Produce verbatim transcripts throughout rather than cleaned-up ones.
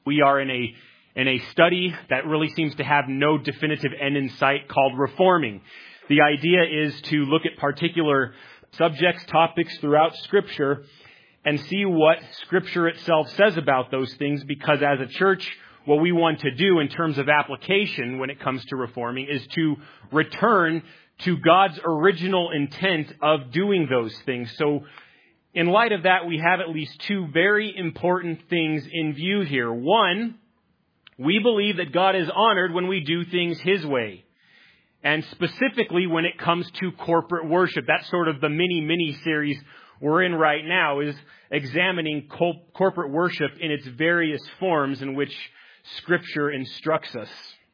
We are in a in a study that really seems to have no definitive end in sight called reforming. The idea is to look at particular subjects, topics throughout Scripture and see what Scripture itself says about those things, because as a church, what we want to do in terms of application when it comes to reforming is to return to God's original intent of doing those things. So in light of that, we have at least two very important things in view here. One, we believe that God is honored when we do things His way. And specifically when it comes to corporate worship. That's sort of the mini, mini series we're in right now, is examining co- corporate worship in its various forms in which Scripture instructs us.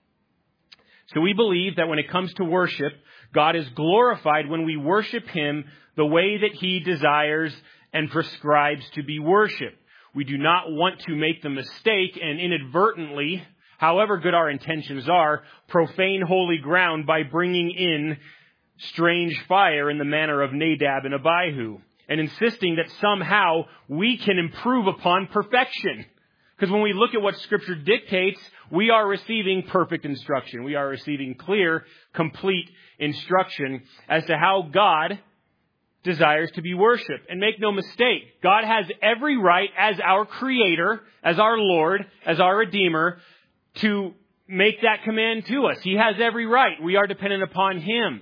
So we believe that when it comes to worship, God is glorified when we worship Him the way that He desires and prescribes to be worshipped. We do not want to make the mistake and inadvertently, however good our intentions are, profane holy ground by bringing in strange fire in the manner of Nadab and Abihu, and insisting that somehow we can improve upon perfection. Because when we look at what Scripture dictates, we are receiving perfect instruction. We are receiving clear, complete instruction as to how God desires to be worshipped. And make no mistake, God has every right as our Creator, as our Lord, as our Redeemer, to make that command to us. He has every right. We are dependent upon Him.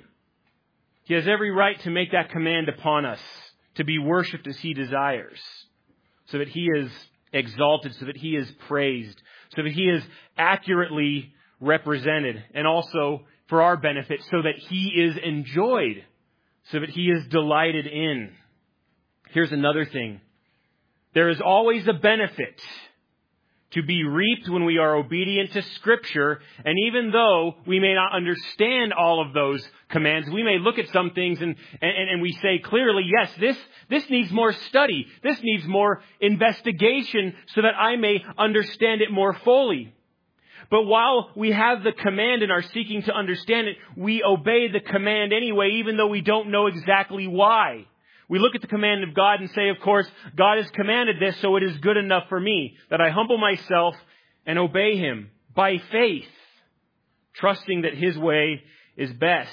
He has every right to make that command upon us, to be worshipped as He desires, so that He is exalted, so that He is praised, so that He is accurately represented, and also for our benefit, so that He is enjoyed, so that He is delighted in. Here's another thing. There is always a benefit to be reaped when we are obedient to Scripture. And even though we may not understand all of those commands, we may look at some things and, and, and we say clearly, yes, this, this needs more study. This needs more investigation so that I may understand it more fully. But while we have the command and are seeking to understand it, we obey the command anyway, even though we don't know exactly why. We look at the command of God and say, of course, God has commanded this, so it is good enough for me that I humble myself and obey Him by faith, trusting that His way is best.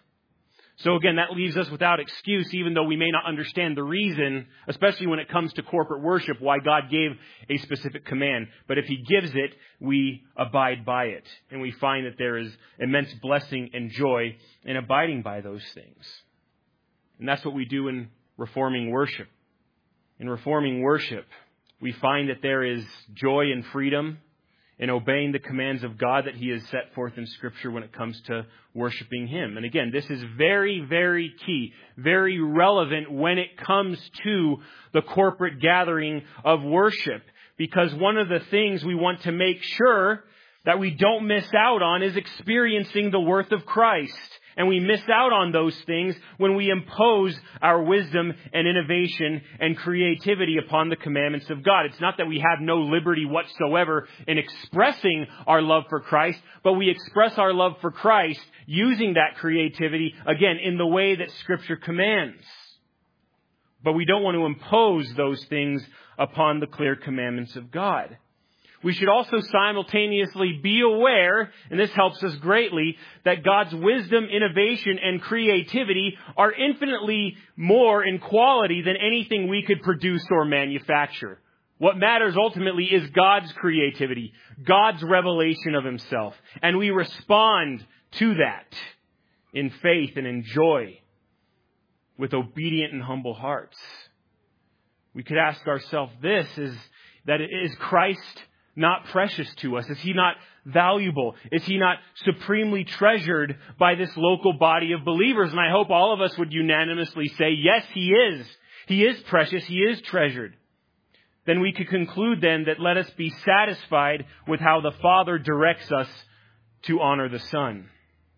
So again, that leaves us without excuse, even though we may not understand the reason, especially when it comes to corporate worship, why God gave a specific command. But if He gives it, we abide by it. And we find that there is immense blessing and joy in abiding by those things. And that's what we do in reforming worship. In reforming worship, we find that there is joy and freedom in obeying the commands of God that He has set forth in Scripture when it comes to worshiping Him. And again, this is very, very key, very relevant when it comes to the corporate gathering of worship. Because one of the things we want to make sure that we don't miss out on is experiencing the worth of Christ. And we miss out on those things when we impose our wisdom and innovation and creativity upon the commandments of God. It's not that we have no liberty whatsoever in expressing our love for Christ, but we express our love for Christ using that creativity, again, in the way that Scripture commands. But we don't want to impose those things upon the clear commandments of God. We should also simultaneously be aware, and this helps us greatly, that God's wisdom, innovation, and creativity are infinitely more in quality than anything we could produce or manufacture. What matters ultimately is God's creativity, God's revelation of Himself. And we respond to that in faith and in joy with obedient and humble hearts. We could ask ourselves this, is that is Christ not precious to us? Is He not valuable? Is He not supremely treasured by this local body of believers? And I hope all of us would unanimously say, yes, He is. He is precious. He is treasured. Then we could conclude then that let us be satisfied with how the Father directs us to honor the Son.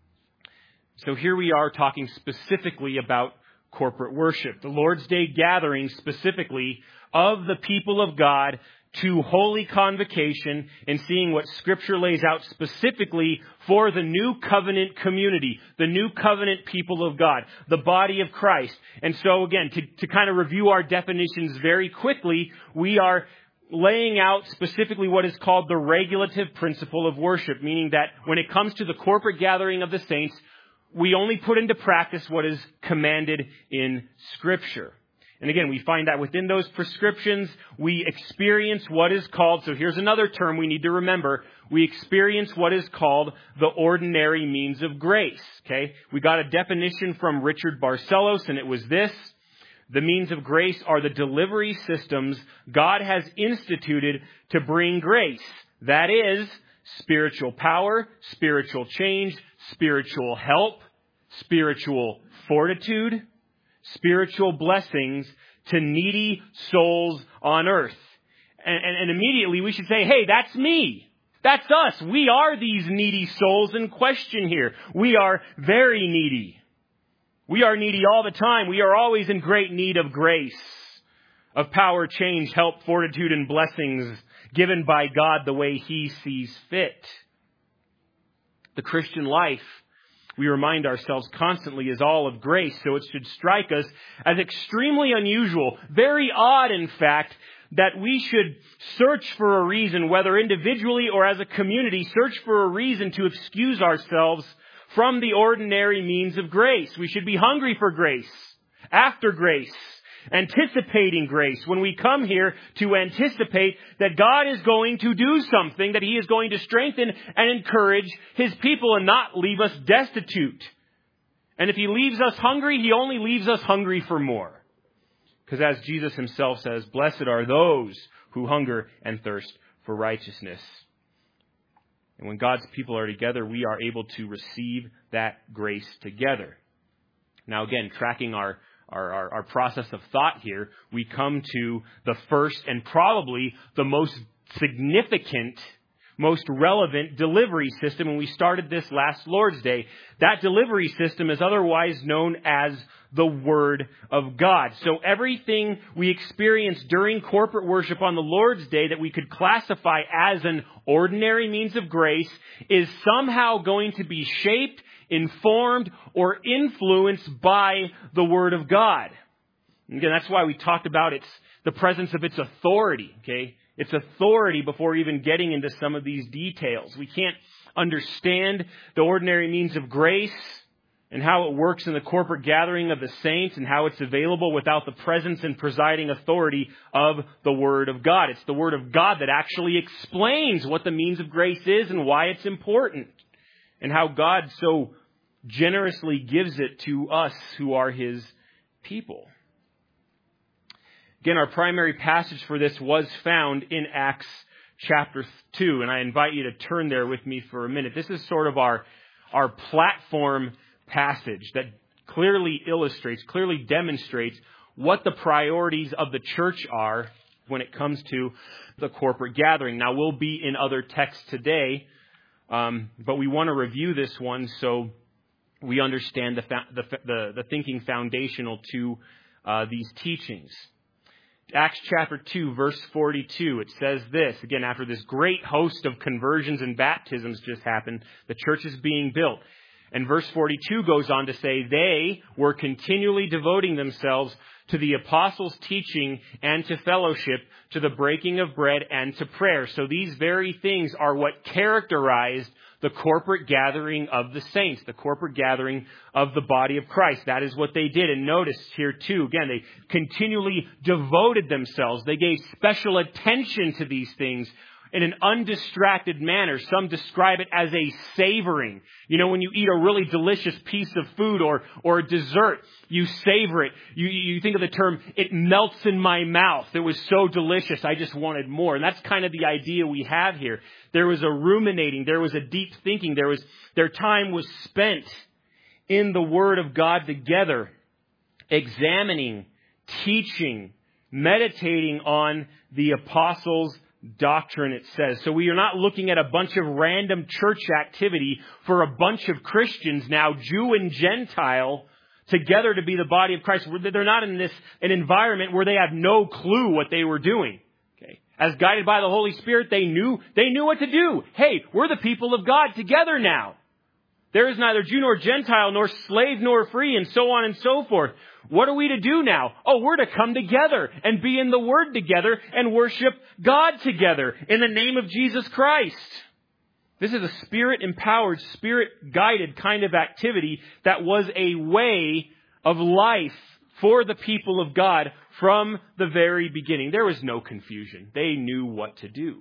So here we are talking specifically about corporate worship. The Lord's Day gathering specifically of the people of God to holy convocation and seeing what Scripture lays out specifically for the new covenant community, the new covenant people of God, the body of Christ. And so again, to, to kind of review our definitions very quickly, we are laying out specifically what is called the regulative principle of worship, meaning that when it comes to the corporate gathering of the saints, we only put into practice what is commanded in Scripture. And again, we find that within those prescriptions, we experience what is called, so here's another term we need to remember, we experience what is called the ordinary means of grace. Okay? We got a definition from Richard Barcelos, and it was this: the means of grace are the delivery systems God has instituted to bring grace. That is, spiritual power, spiritual change, spiritual help, spiritual fortitude, spiritual blessings to needy souls on earth. And, and, and immediately we should say, hey, that's me. That's us. We are these needy souls in question here. We are very needy. We are needy all the time. We are always in great need of grace, of power, change, help, fortitude, and blessings given by God the way He sees fit. The Christian life, we remind ourselves constantly, is all of grace, so it should strike us as extremely unusual, very odd in fact, that we should search for a reason, whether individually or as a community, search for a reason to excuse ourselves from the ordinary means of grace. We should be hungry for grace, after grace, anticipating grace. When we come here to anticipate that God is going to do something, that He is going to strengthen and encourage His people and not leave us destitute. And if He leaves us hungry, He only leaves us hungry for more. Because as Jesus Himself says, blessed are those who hunger and thirst for righteousness. And when God's people are together, we are able to receive that grace together. Now again, tracking our, our, our, our process of thought here, we come to the first and probably the most significant, most relevant delivery system. And we started this last Lord's Day. That delivery system is otherwise known as the Word of God. So everything we experience during corporate worship on the Lord's Day that we could classify as an ordinary means of grace is somehow going to be shaped, informed, or influenced by the Word of God. And again, that's why we talked about its the presence of its authority, okay? Its authority before even getting into some of these details. We can't understand the ordinary means of grace and how it works in the corporate gathering of the saints and how it's available without the presence and presiding authority of the Word of God. It's the Word of God that actually explains what the means of grace is and why it's important, and how God so generously gives it to us who are His people. Again, our primary passage for this was found in Acts chapter two, and I invite you to turn there with me for a minute. This is sort of our, our platform passage that clearly illustrates, clearly demonstrates what the priorities of the church are when it comes to the corporate gathering. Now, we'll be in other texts today, um, but we want to review this one so we understand the the, the, the thinking foundational to uh, these teachings. Acts chapter two, verse forty-two, it says this, again, after this great host of conversions and baptisms just happened, the church is being built. And verse forty-two goes on to say, they were continually devoting themselves to the apostles' teaching and to fellowship, to the breaking of bread and to prayer. So these very things are what characterized the corporate gathering of the saints, the corporate gathering of the body of Christ. That is what they did. And notice here too, again, they continually devoted themselves. They gave special attention to these things in an undistracted manner. Some describe it as a savoring. You know, when you eat a really delicious piece of food or, or a dessert, you savor it. You, you think of the term, it melts in my mouth. It was so delicious, I just wanted more. And that's kind of the idea we have here. There was a ruminating. There was a deep thinking. There was, their time was spent in the Word of God together, examining, teaching, meditating on the apostles' doctrine, it says. So we are not looking at a bunch of random church activity for a bunch of Christians now, Jew and Gentile, together to be the body of Christ. They're not in this an environment where they have no clue what they were doing. Okay. As guided by the Holy Spirit, they knew they knew what to do. Hey, we're the people of God together now. There is neither Jew nor Gentile, nor slave nor free, and so on and so forth. What are we to do now? Oh, we're to come together and be in the Word together and worship God together in the name of Jesus Christ. This is a Spirit-empowered, Spirit-guided kind of activity that was a way of life for the people of God from the very beginning. There was no confusion. They knew what to do.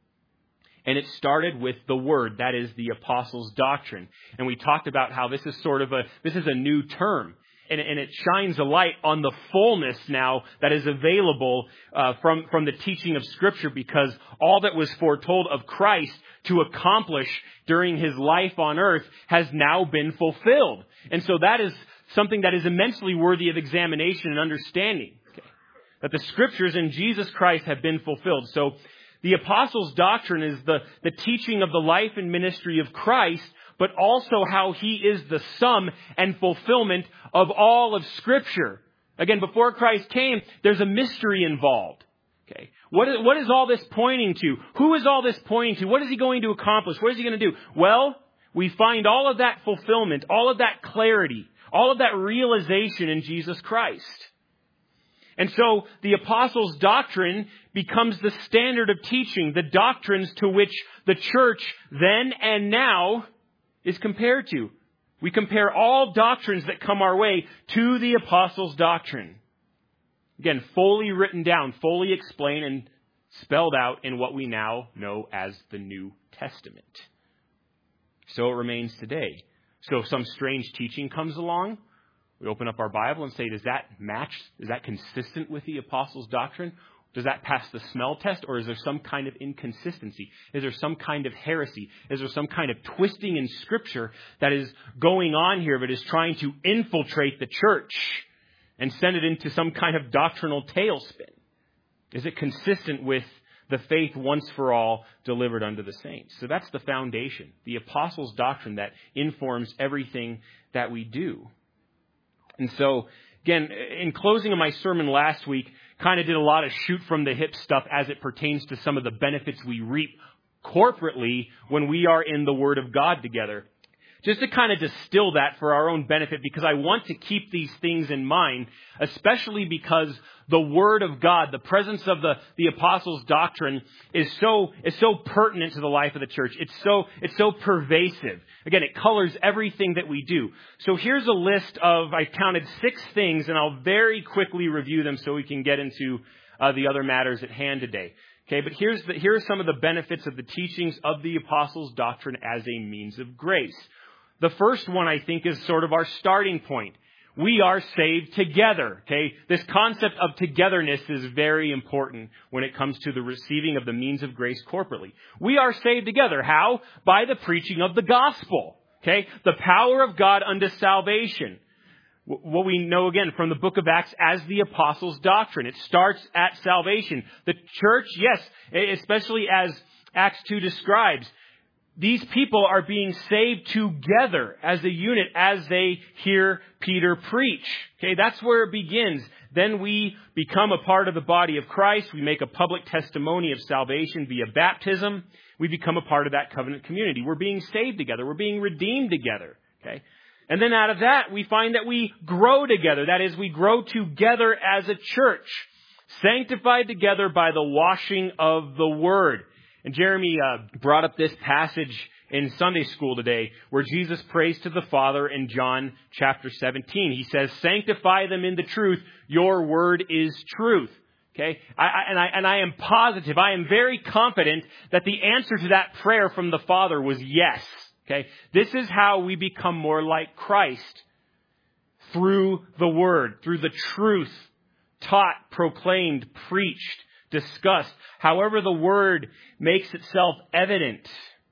And it started with the Word, that is the apostles' doctrine. And we talked about how this is sort of a, this is a new term. And, and it shines a light on the fullness now that is available uh, from, from the teaching of Scripture, because all that was foretold of Christ to accomplish during His life on earth has now been fulfilled. And so that is something that is immensely worthy of examination and understanding. Okay. That the Scriptures in Jesus Christ have been fulfilled. So the apostles' doctrine is the, the teaching of the life and ministry of Christ, but also how He is the sum and fulfillment of all of Scripture. Again, before Christ came, there's a mystery involved. Okay. What is, what is all this pointing to? Who is all this pointing to? What is He going to accomplish? What is He going to do? Well, we find all of that fulfillment, all of that clarity, all of that realization in Jesus Christ. And so the apostles' doctrine becomes the standard of teaching, the doctrines to which the church then and now is compared to. We compare all doctrines that come our way to the apostles' doctrine. Again, fully written down, fully explained and spelled out in what we now know as the New Testament. So it remains today. So if some strange teaching comes along, we open up our Bible and say, does that match? Is that consistent with the apostles' doctrine? Does that pass the smell test, or is there some kind of inconsistency? Is there some kind of heresy? Is there some kind of twisting in Scripture that is going on here that is trying to infiltrate the church and send it into some kind of doctrinal tailspin? Is it consistent with the faith once for all delivered unto the saints? So that's the foundation, the apostles' doctrine that informs everything that we do. And so, again, in closing of my sermon last week, kind of did a lot of shoot from the hip stuff as it pertains to some of the benefits we reap corporately when we are in the Word of God together. Just to kind of distill that for our own benefit, because I want to keep these things in mind, especially because the Word of God, the presence of the, the apostles' doctrine is so, is so pertinent to the life of the church. It's so, it's so pervasive. Again, it colors everything that we do. So here's a list of, I counted six things, and I'll very quickly review them so we can get into uh, the other matters at hand today. Okay, but here's the, here are some of the benefits of the teachings of the apostles' doctrine as a means of grace. The first one, I think, is sort of our starting point. We are saved together. Okay, this concept of togetherness is very important when it comes to the receiving of the means of grace corporately. We are saved together. How? By the preaching of the gospel. Okay, the power of God unto salvation. What we know, again, from the book of Acts as the apostles' doctrine. It starts at salvation. The church, yes, especially as Acts two describes, these people are being saved together as a unit as they hear Peter preach. Okay, that's where it begins. Then we become a part of the body of Christ. We make a public testimony of salvation via baptism. We become a part of that covenant community. We're being saved together. We're being redeemed together. Okay, and then out of that, we find that we grow together. That is, we grow together as a church, sanctified together by the washing of the Word. And Jeremy uh, brought up this passage in Sunday school today where Jesus prays to the Father in John chapter seventeen. He says, sanctify them in the truth. Your word is truth. Okay. I, I, and I, and I am positive, I am very confident that the answer to that prayer from the Father was yes. Okay. This is how we become more like Christ, through the word, through the truth taught, proclaimed, preached, discussed. However the word makes itself evident,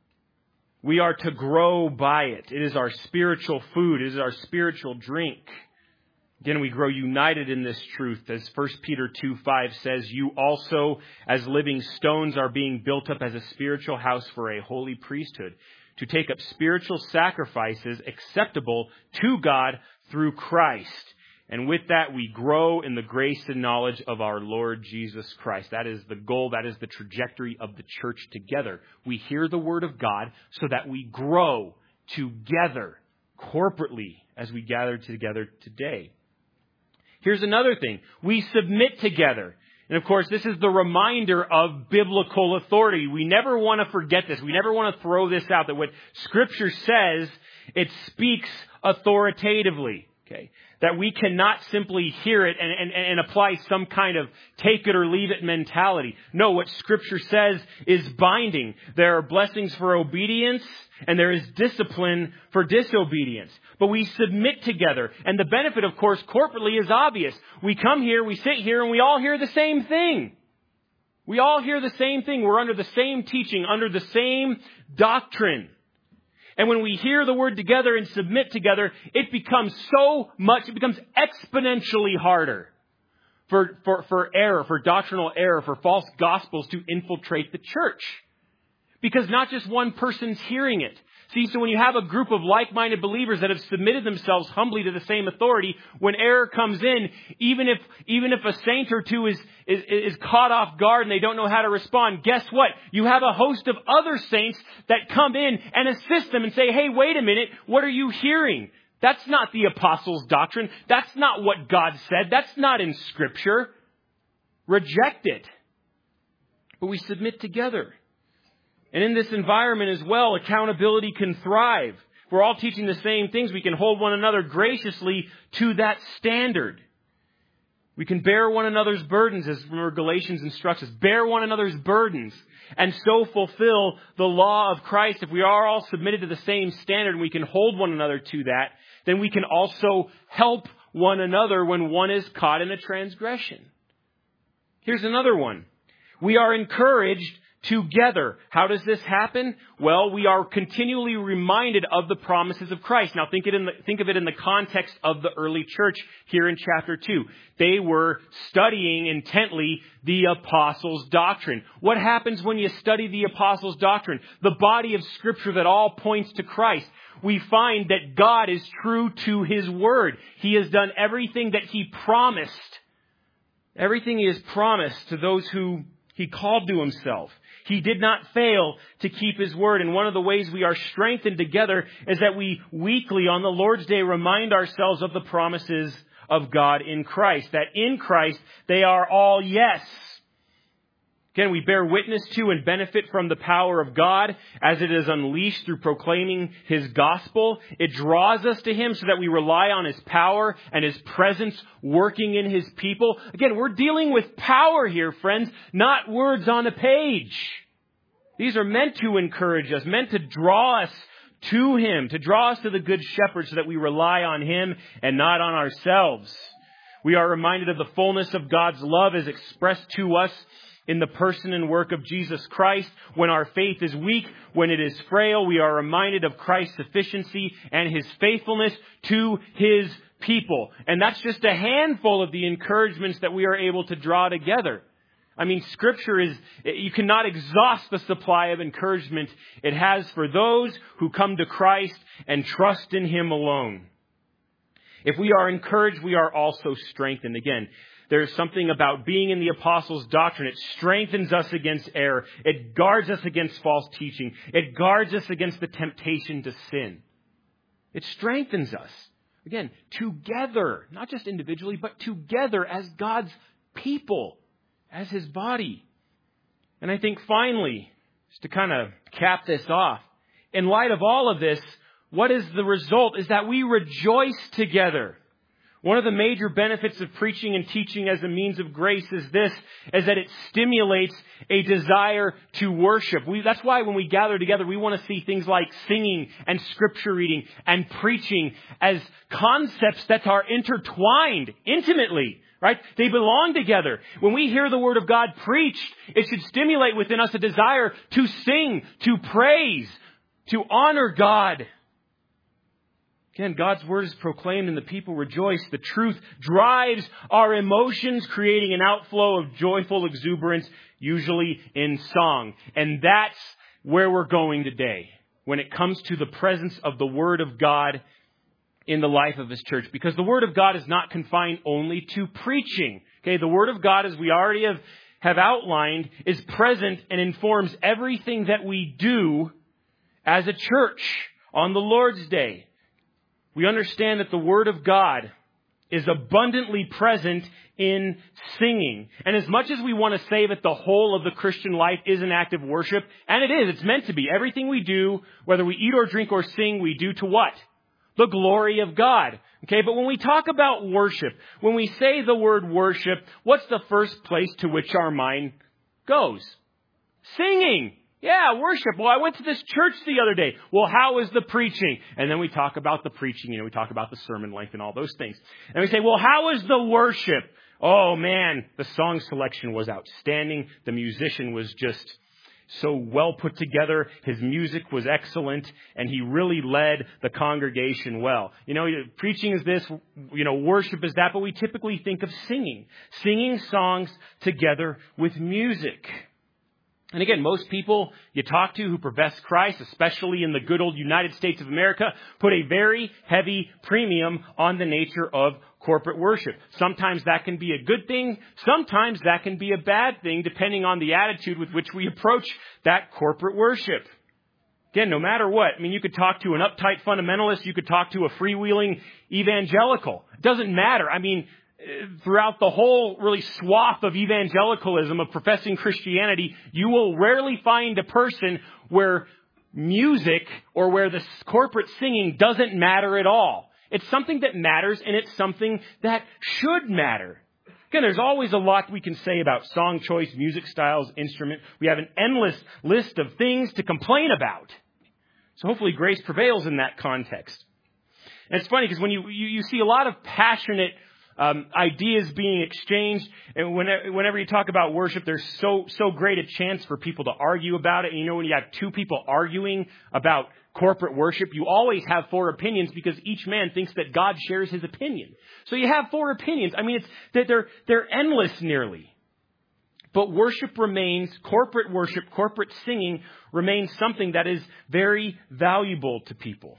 we are to grow by it. It is our spiritual food. It is our spiritual drink. Again, we grow united in this truth. As First Peter two five says, you also, as living stones, are being built up as a spiritual house for a holy priesthood, to take up spiritual sacrifices acceptable to God through Christ. And with that, we grow in the grace and knowledge of our Lord Jesus Christ. That is the goal. That is the trajectory of the church together. We hear the word of God so that we grow together, corporately, as we gather together today. Here's another thing. We submit together. And of course, this is the reminder of biblical authority. We never want to forget this. We never want to throw this out, that what Scripture says, it speaks authoritatively. Okay, that we cannot simply hear it and, and, and apply some kind of take it or leave it mentality. No, what Scripture says is binding. There are blessings for obedience and there is discipline for disobedience. But we submit together. And the benefit, of course, corporately is obvious. We come here, we sit here, and we all hear the same thing. We all hear the same thing. We're under the same teaching, under the same doctrine. And when we hear the word together and submit together, it becomes so much, it becomes exponentially harder for, for, for error, for doctrinal error, for false gospels to infiltrate the church. Because not just one person's hearing it. See, so when you have a group of like-minded believers that have submitted themselves humbly to the same authority, when error comes in, even if even if a saint or two is, is, is caught off guard and they don't know how to respond, guess what? You have a host of other saints that come in and assist them and say, hey, wait a minute, what are you hearing? That's not the apostles' doctrine. That's not what God said. That's not in Scripture. Reject it. But we submit together. And in this environment as well, accountability can thrive. If we're all teaching the same things, we can hold one another graciously to that standard. We can bear one another's burdens, as remember Galatians instructs us. Bear one another's burdens and so fulfill the law of Christ. If we are all submitted to the same standard and we can hold one another to that, then we can also help one another when one is caught in a transgression. Here's another one. We are encouraged together. How does this happen? Well, we are continually reminded of the promises of Christ. Now think it in the, think of it in the context of the early church here in chapter two. They were studying intently the apostles' doctrine. What happens when you study the apostles' doctrine? The body of Scripture that all points to Christ. We find that God is true to His word. He has done everything that He promised. Everything He has promised to those who He called to Himself. He did not fail to keep His word. And one of the ways we are strengthened together is that we weekly on the Lord's Day remind ourselves of the promises of God in Christ. That in Christ they are all yes. Again, we bear witness to and benefit from the power of God as it is unleashed through proclaiming His gospel. It draws us to Him so that we rely on His power and His presence working in His people. Again, we're dealing with power here, friends, not words on a page. These are meant to encourage us, meant to draw us to Him, to draw us to the Good Shepherd so that we rely on Him and not on ourselves. We are reminded of the fullness of God's love as expressed to us in the person and work of Jesus Christ. When our faith is weak, when it is frail, we are reminded of Christ's sufficiency and His faithfulness to His people. And that's just a handful of the encouragements that we are able to draw together. I mean, Scripture is, you cannot exhaust the supply of encouragement it has for those who come to Christ and trust in Him alone. If we are encouraged, we are also strengthened. Again, there's something about being in the apostles' doctrine. It strengthens us against error. It guards us against false teaching. It guards us against the temptation to sin. It strengthens us. Again, together, not just individually, but together as God's people, as His body. And I think finally, just to kind of cap this off, in light of all of this, what is the result? Is that we rejoice together. One of the major benefits of preaching and teaching as a means of grace is this, is that it stimulates a desire to worship. We, that's why when we gather together, we want to see things like singing and scripture reading and preaching as concepts that are intertwined intimately, right? They belong together. When we hear the Word of God preached, it should stimulate within us a desire to sing, to praise, to honor God. Again, God's word is proclaimed and the people rejoice. The truth drives our emotions, creating an outflow of joyful exuberance, usually in song. And that's where we're going today when it comes to the presence of the Word of God in the life of His church. Because the Word of God is not confined only to preaching. Okay, the Word of God, as we already have, have outlined, is present and informs everything that we do as a church. On the Lord's Day, we understand that the Word of God is abundantly present in singing. And as much as we want to say that the whole of the Christian life is an act of worship, and it is, it's meant to be. Everything we do, whether we eat or drink or sing, we do to what? The glory of God. Okay, but when we talk about worship, when we say the word worship, what's the first place to which our mind goes? Singing. Yeah, worship. Well, I went to this church the other day. Well, how was the preaching? And then we talk about the preaching. You know, we talk about the sermon length and all those things. And we say, well, how was the worship? Oh, man, the song selection was outstanding. The musician was just so well put together. His music was excellent, and he really led the congregation well. You know, preaching is this, you know, worship is that, but we typically think of singing. Singing songs together with music. And again, most people you talk to who profess Christ, especially in the good old United States of America, put a very heavy premium on the nature of corporate worship. Sometimes that can be a good thing. Sometimes that can be a bad thing, depending on the attitude with which we approach that corporate worship. Again, no matter what. I mean, you could talk to an uptight fundamentalist. You could talk to a freewheeling evangelical. It doesn't matter. I mean, throughout the whole really swath of evangelicalism, of professing Christianity, you will rarely find a person where music or where the corporate singing doesn't matter at all. It's something that matters, and it's something that should matter. Again, there's always a lot we can say about song choice, music styles, instrument. We have an endless list of things to complain about. So hopefully grace prevails in that context. And it's funny because when you, you, you see a lot of passionate Um, ideas being exchanged, and whenever, whenever you talk about worship, there's so so great a chance for people to argue about it. And you know, when you have two people arguing about corporate worship, you always have four opinions because each man thinks that God shares his opinion. So you have four opinions. I mean, it's that they're they're endless nearly. But worship remains, corporate worship, corporate singing remains something that is very valuable to people.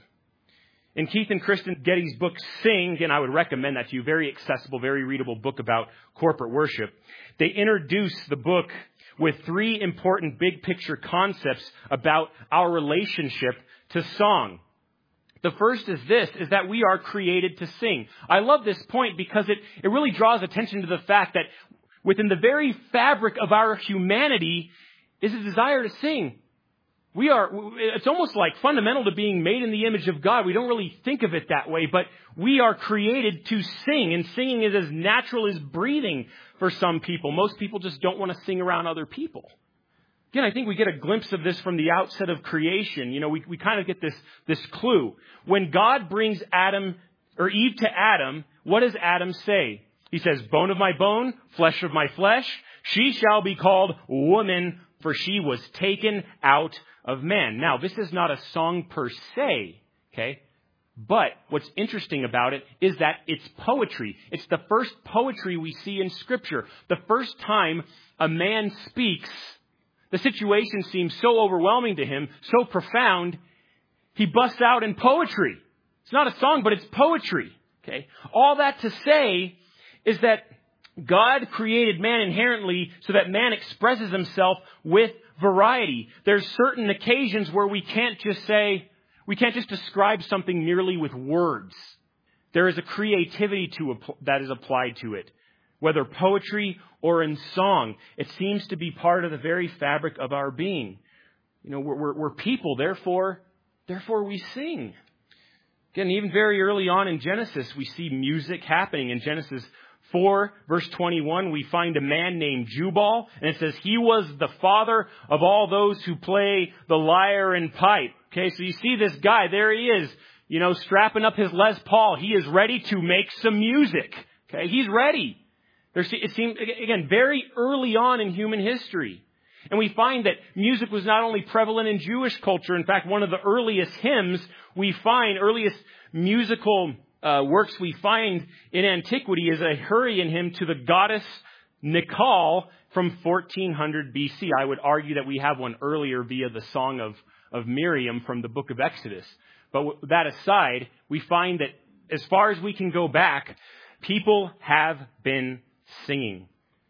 In Keith and Kristen Getty's book, Sing, and I would recommend that to you, very accessible, very readable book about corporate worship, they introduce the book with three important big picture concepts about our relationship to song. The first is this, is that we are created to sing. I love this point because it, it really draws attention to the fact that within the very fabric of our humanity is a desire to sing. We are, it's almost like fundamental to being made in the image of God. We don't really think of it that way, but we are created to sing, and singing is as natural as breathing for some people. Most people just don't want to sing around other people. Again, I think we get a glimpse of this from the outset of creation. You know, we, we kind of get this, this clue. When God brings Adam, or Eve to Adam, what does Adam say? He says, bone of my bone, flesh of my flesh, she shall be called woman, for she was taken out of man. Now, this is not a song per se, okay? But what's interesting about it is that it's poetry. It's the first poetry we see in Scripture. The first time a man speaks, the situation seems so overwhelming to him, so profound, he busts out in poetry. It's not a song, but it's poetry, okay? All that to say is that God created man inherently so that man expresses himself with variety. There's certain occasions where we can't just say, we can't just describe something merely with words. There is a creativity to that is applied to it, whether poetry or in song. It seems to be part of the very fabric of our being. You know, we're, we're, we're people, therefore, therefore we sing. Again, even very early on in Genesis, we see music happening. In Genesis four, verse twenty-one, we find a man named Jubal, and it says he was the father of all those who play the lyre and pipe. Okay, so you see this guy, there he is, you know, strapping up his Les Paul. He is ready to make some music. Okay, he's ready. There's, it seems, again, very early on in human history. And we find that music was not only prevalent in Jewish culture. In fact, one of the earliest hymns we find, earliest musical Uh, works we find in antiquity is a Hurrian hymn to the goddess Nikal from fourteen hundred B C. I would argue that we have one earlier via the Song of, of Miriam from the book of Exodus. But with that aside, we find that as far as we can go back, people have been singing.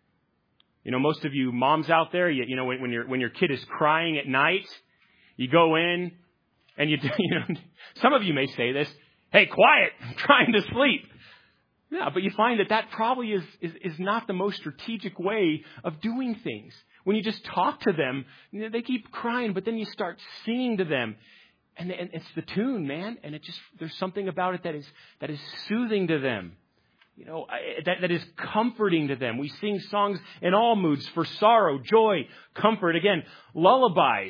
You know, most of you moms out there, you, you know, when, when, your, when your kid is crying at night, you go in, And you, you know, some of you may say this, hey, quiet, I'm trying to sleep. Yeah, but you find that that probably is, is, is not the most strategic way of doing things. When you just talk to them, you know, they keep crying, but then you start singing to them. And, and it's the tune, man. And it just, there's something about it that is, that is soothing to them. You know, that, that is comforting to them. We sing songs in all moods for sorrow, joy, comfort. Again, lullabies.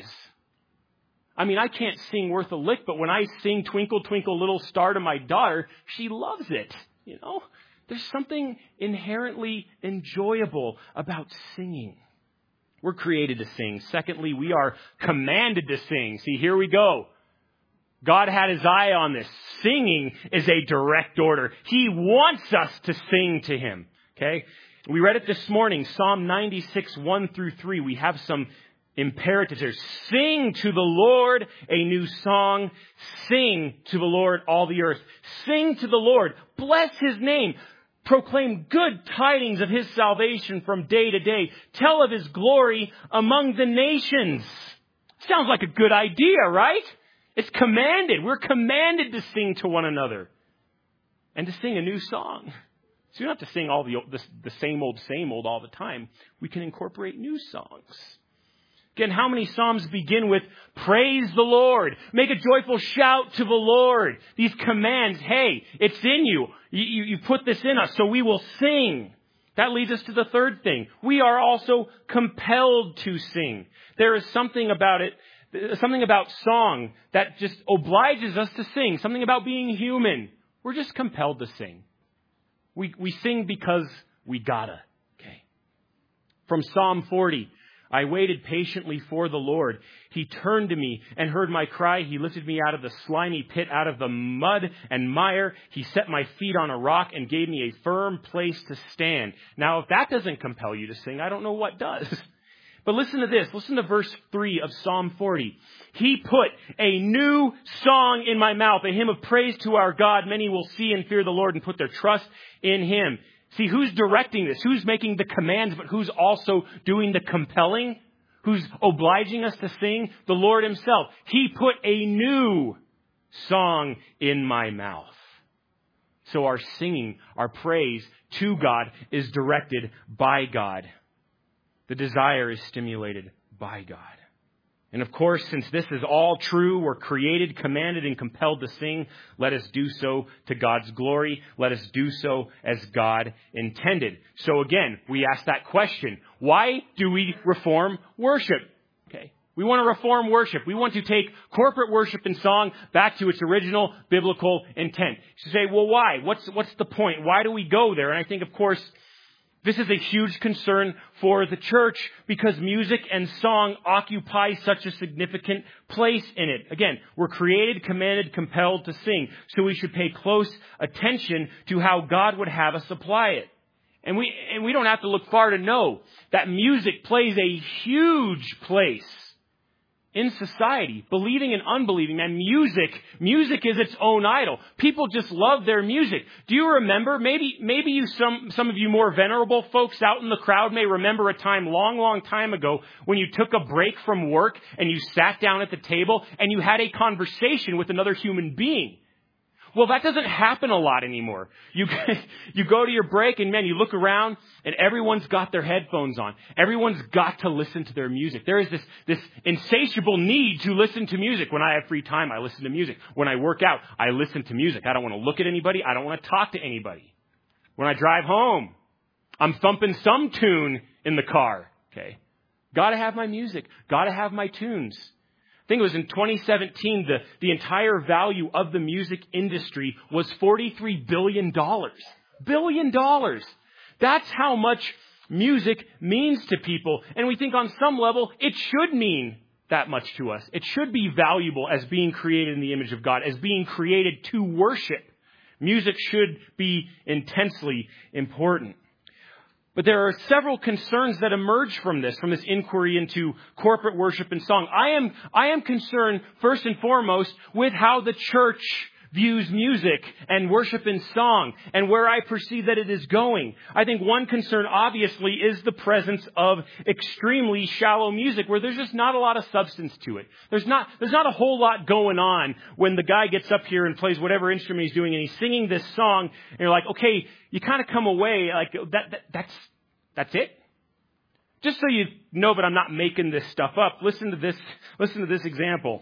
I mean, I can't sing worth a lick, but when I sing Twinkle, Twinkle, Little Star to my daughter, she loves it. You know, there's something inherently enjoyable about singing. We're created to sing. Secondly, we are commanded to sing. See, here we go. God had his eye on this. Singing is a direct order. He wants us to sing to him. Okay? We read it this morning, Psalm ninety-six, one through three. We have some imperatives here. Sing to the Lord a new song. Sing to the Lord all the earth. Sing to the Lord. Bless his name. Proclaim good tidings of his salvation from day to day. Tell of his glory among the nations. Sounds like a good idea, right? It's commanded. We're commanded to sing to one another and to sing a new song. So you don't have to sing all the, the, the same old, same old all the time. We can incorporate new songs. Again, how many psalms begin with praise the Lord? Make a joyful shout to the Lord. These commands, hey, it's in you. You, you. you put this in us, so we will sing. That leads us to the third thing. We are also compelled to sing. There is something about it, something about song that just obliges us to sing. Something about being human. We're just compelled to sing. We, we sing because we gotta. Okay. From Psalm forty. I waited patiently for the Lord. He turned to me and heard my cry. He lifted me out of the slimy pit, out of the mud and mire. He set my feet on a rock and gave me a firm place to stand. Now, if that doesn't compel you to sing, I don't know what does. But listen to this. Listen to verse three of Psalm forty. He put a new song in my mouth, a hymn of praise to our God. Many will see and fear the Lord and put their trust in him. See, who's directing this? Who's making the commands, but who's also doing the compelling? Who's obliging us to sing? The Lord himself. He put a new song in my mouth. So our singing, our praise to God is directed by God. The desire is stimulated by God. And of course, since this is all true, we're created, commanded, and compelled to sing. Let us do so to God's glory. Let us do so as God intended. So again, we ask that question. Why do we reform worship? Okay. We want to reform worship. We want to take corporate worship and song back to its original biblical intent. You say, well, why? What's, what's the point? Why do we go there? And I think, of course, this is a huge concern for the church because music and song occupy such a significant place in it. Again, we're created, commanded, compelled to sing. So we should pay close attention to how God would have us apply it. And we, and we don't have to look far to know that music plays a huge place in society, believing and unbelieving. And music, music is its own idol. People just love their music. Do you remember, maybe, maybe you, some, some of you more venerable folks out in the crowd may remember a time long, long time ago when you took a break from work and you sat down at the table and you had a conversation with another human being. Well, that doesn't happen a lot anymore. You you go to your break and, man, you look around and everyone's got their headphones on. Everyone's got to listen to their music. There is this, this insatiable need to listen to music. When I have free time, I listen to music. When I work out, I listen to music. I don't want to look at anybody. I don't want to talk to anybody. When I drive home, I'm thumping some tune in the car. Okay. Got to have my music. Got to have my tunes. I think it was in twenty seventeen, the, the entire value of the music industry was forty-three billion dollars. Billion dollars. That's how much music means to people. And we think on some level, it should mean that much to us. It should be valuable as being created in the image of God, as being created to worship. Music should be intensely important. But there are several concerns that emerge from this, from this inquiry into corporate worship and song. I am, I am concerned first and foremost with how the church views music and worship in song and where I perceive that it is going. I think one concern obviously is the presence of extremely shallow music where there's just not a lot of substance to it. There's not, there's not a whole lot going on when the guy gets up here and plays whatever instrument he's doing and he's singing this song and you're like, okay, you kind of come away like that, that that's, that's it. Just so you know, but I'm not making this stuff up. Listen to this, listen to this example.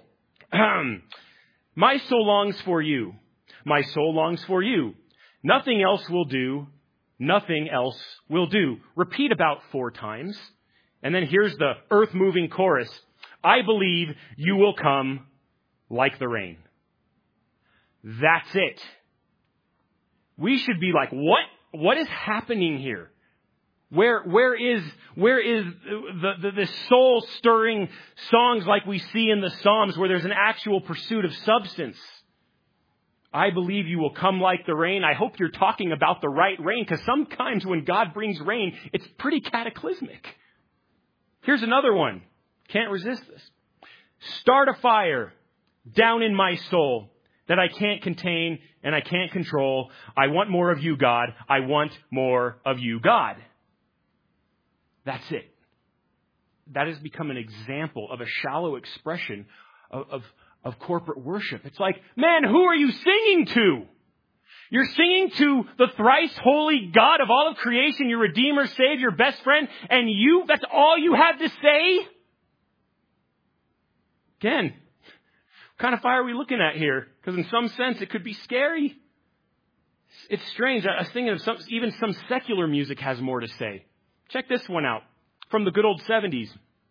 My soul longs for you. My soul longs for you. Nothing else will do. Nothing else will do. Repeat about four times. And then here's the earth-moving chorus. I believe you will come like the rain. That's it. We should be like, what? What is happening here? Where, where is, where is the, the, the soul-stirring songs like we see in the Psalms where there's an actual pursuit of substance? I believe you will come like the rain. I hope you're talking about the right rain, because sometimes when God brings rain, it's pretty cataclysmic. Here's another one. Can't resist this. Start a fire down in my soul that I can't contain and I can't control. I want more of you, God. I want more of you, God. That's it. That has become an example of a shallow expression of, of, of corporate worship. It's like, man, who are you singing to? You're singing to the thrice holy God of all of creation, your Redeemer, Savior, best friend, and you, that's all you have to say? Again, what kind of fire are we looking at here? Because in some sense, it could be scary. It's strange. I was thinking of some, even some secular music has more to say. Check this one out from the good old seventies.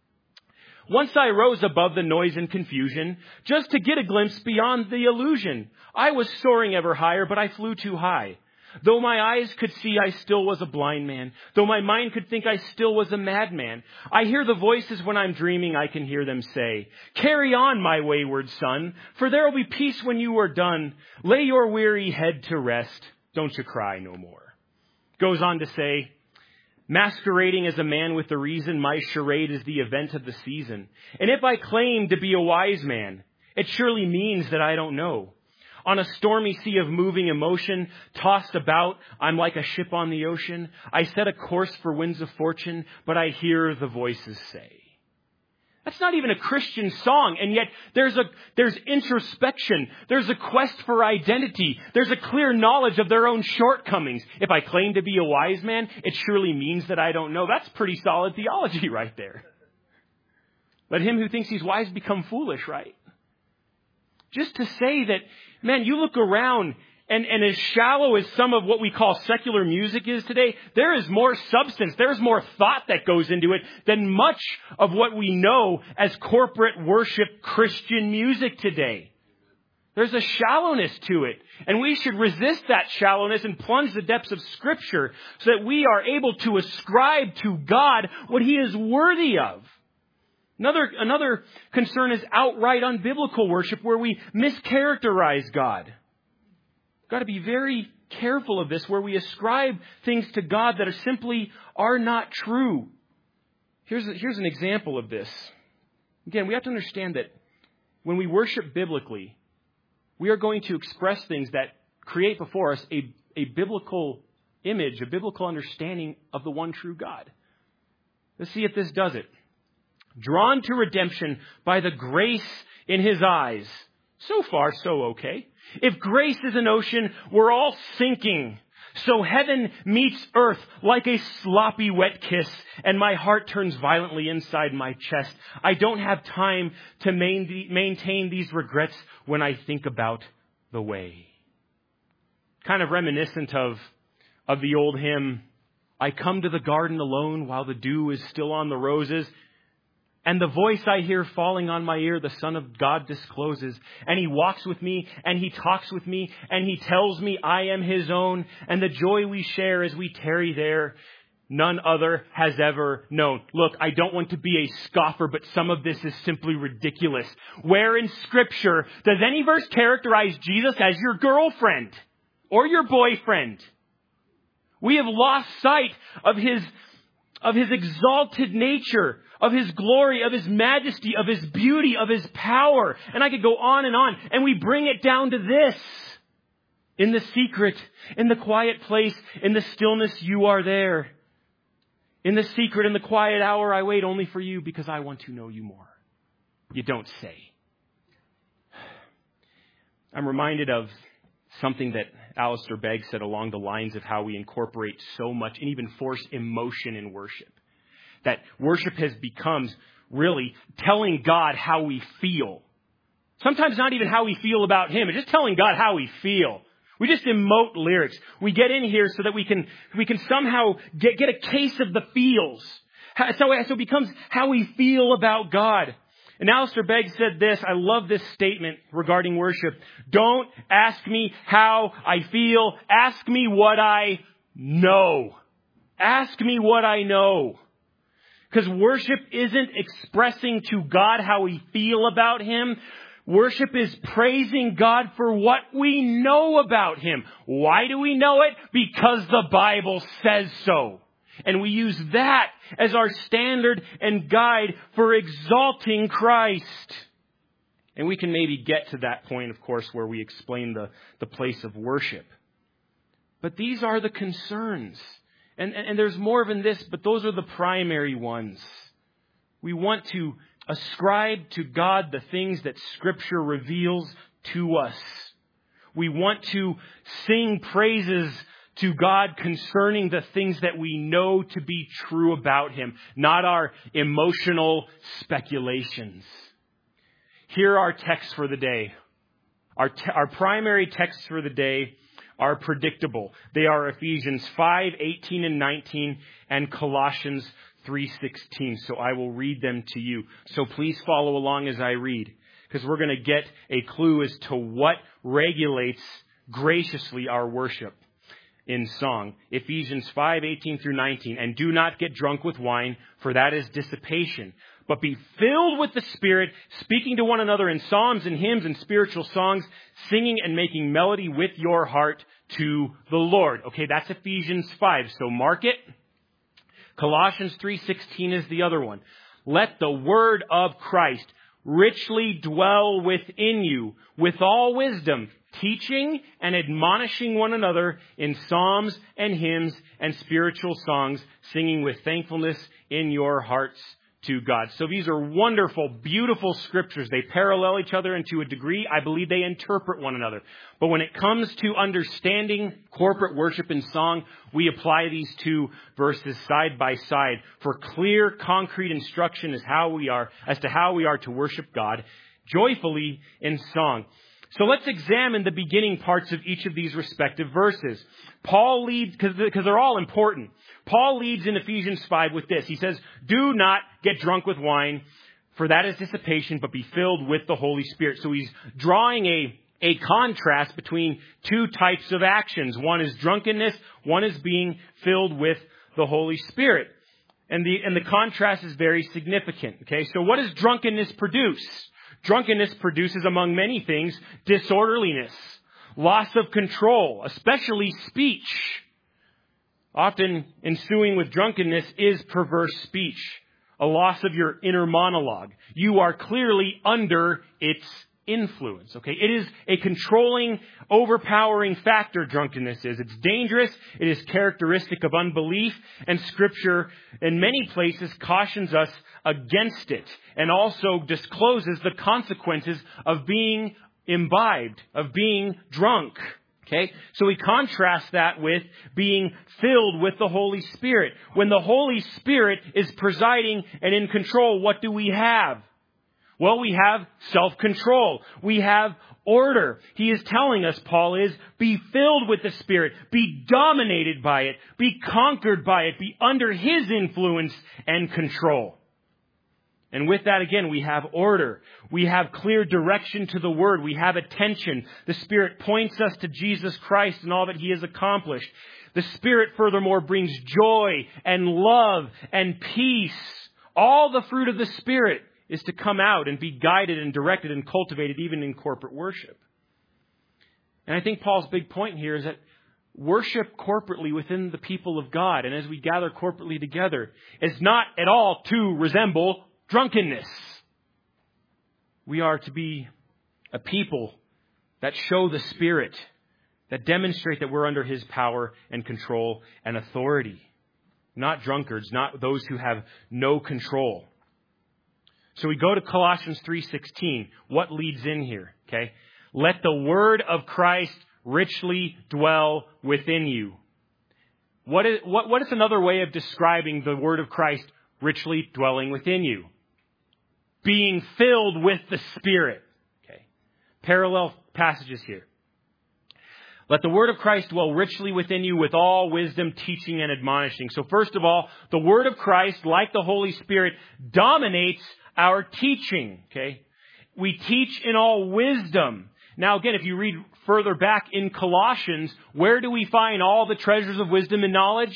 Once I rose above the noise and confusion, just to get a glimpse beyond the illusion. I was soaring ever higher, but I flew too high. Though my eyes could see, I still was a blind man. Though my mind could think, I still was a madman. I hear the voices when I'm dreaming, I can hear them say, carry on, my wayward son, for there will be peace when you are done. Lay your weary head to rest. Don't you cry no more. Goes on to say, masquerading as a man with a reason, my charade is the event of the season. And if I claim to be a wise man, it surely means that I don't know. On a stormy sea of moving emotion, tossed about, I'm like a ship on the ocean. I set a course for winds of fortune, but I hear the voices say. That's not even a Christian song, and yet there's a there's introspection. There's a quest for identity. There's a clear knowledge of their own shortcomings. If I claim to be a wise man, it surely means that I don't know. That's pretty solid theology right there. Let him who thinks he's wise become foolish, right? Just to say that, man, you look around, and, and as shallow as some of what we call secular music is today, there is more substance, there's more thought that goes into it than much of what we know as corporate worship Christian music today. There's a shallowness to it, and we should resist that shallowness and plunge the depths of Scripture so that we are able to ascribe to God what He is worthy of. Another, another concern is outright unbiblical worship where we mischaracterize God. We've got to be very careful of this, where we ascribe things to God that are simply are not true. Here's, a, here's an example of this. Again, we have to understand that when we worship biblically, we are going to express things that create before us a, a biblical image, a biblical understanding of the one true God. Let's see if this does it. Drawn to redemption by the grace in His eyes. So far, so okay. If grace is an ocean, we're all sinking. So heaven meets earth like a sloppy wet kiss, and my heart turns violently inside my chest. I don't have time to maintain these regrets when I think about the way. Kind of reminiscent of, of the old hymn, I come to the garden alone while the dew is still on the roses. And the voice I hear falling on my ear, the Son of God discloses. And He walks with me, and He talks with me, and He tells me I am His own. And the joy we share as we tarry there, none other has ever known. Look, I don't want to be a scoffer, but some of this is simply ridiculous. Where in Scripture does any verse characterize Jesus as your girlfriend or your boyfriend? We have lost sight of His, of His exalted nature, of His glory, of His majesty, of His beauty, of His power. And I could go on and on. And we bring it down to this. In the secret, in the quiet place, in the stillness, you are there. In the secret, in the quiet hour, I wait only for you because I want to know you more. You don't say. I'm reminded of something that Alistair Begg said along the lines of how we incorporate so much and even force emotion in worship. That worship has become really telling God how we feel. Sometimes not even how we feel about Him, but just telling God how we feel. We just emote lyrics. We get in here so that we can we can somehow get, get a case of the feels. So, so it becomes how we feel about God. And Alistair Begg said this. I love this statement regarding worship. Don't ask me how I feel. Ask me what I know. Ask me what I know. Because worship isn't expressing to God how we feel about Him. Worship is praising God for what we know about Him. Why do we know it? Because the Bible says so. And we use that as our standard and guide for exalting Christ. And we can maybe get to that point, of course, where we explain the, the place of worship. But these are the concerns. And, and, and there's more than this, but those are the primary ones. We want to ascribe to God the things that Scripture reveals to us. We want to sing praises to God concerning the things that we know to be true about Him, not our emotional speculations. Here are our texts for the day. Our, te- our primary texts for the day are predictable. They are Ephesians five, eighteen and nineteen and Colossians three sixteen. So I will read them to you. So please follow along as I read, because we're going to get a clue as to what regulates graciously our worship in song. Ephesians five, eighteen through nineteen. And do not get drunk with wine, for that is dissipation, but be filled with the Spirit, speaking to one another in psalms and hymns and spiritual songs, singing and making melody with your heart to the Lord. Okay, that's Ephesians five. So mark it. Colossians three sixteen is the other one. Let the word of Christ richly dwell within you with all wisdom, teaching and admonishing one another in psalms and hymns and spiritual songs, singing with thankfulness in your hearts to God. So these are wonderful, beautiful scriptures. They parallel each other, and to a degree, I believe they interpret one another. But when it comes to understanding corporate worship and song, we apply these two verses side by side for clear, concrete instruction as how we are, as to how we are to worship God joyfully in song. So let's examine the beginning parts of each of these respective verses. Paul leads, because they're all important. Paul leads in Ephesians five with this. He says, do not get drunk with wine, for that is dissipation, but be filled with the Holy Spirit. So he's drawing a, a contrast between two types of actions. One is drunkenness. One is being filled with the Holy Spirit. And the, and the contrast is very significant. Okay, so what does drunkenness produce? Drunkenness produces, among many things, disorderliness, loss of control, especially speech. Often ensuing with drunkenness is perverse speech, a loss of your inner monologue. You are clearly under its influence. Okay, it is a controlling, overpowering factor. Drunkenness is. It's dangerous. It is characteristic of unbelief, and Scripture, in many places, cautions us against it, and also discloses the consequences of being imbibed, of being drunk. Okay, so we contrast that with being filled with the Holy Spirit. When the Holy Spirit is presiding and in control, what do we have? Well, we have self-control. We have order. He is telling us, Paul is, be filled with the Spirit. Be dominated by it. Be conquered by it. Be under His influence and control. And with that, again, we have order. We have clear direction to the Word. We have attention. The Spirit points us to Jesus Christ and all that He has accomplished. The Spirit, furthermore, brings joy and love and peace. All the fruit of the Spirit is to come out and be guided and directed and cultivated even in corporate worship. And I think Paul's big point here is that worship corporately within the people of God, and as we gather corporately together, is not at all to resemble drunkenness. We are to be a people that show the Spirit, that demonstrate that we're under his power and control and authority. Not drunkards, not those who have no control. So we go to Colossians three sixteen. What leads in here? Okay. Let the word of Christ richly dwell within you. What is, what, what is another way of describing the word of Christ richly dwelling within you? Being filled with the Spirit. Okay. Parallel passages here. Let the word of Christ dwell richly within you with all wisdom, teaching, and admonishing. So first of all, the word of Christ, like the Holy Spirit, dominates our teaching. Okay. We teach in all wisdom. Now again, if you read further back in Colossians, where do we find all the treasures of wisdom and knowledge?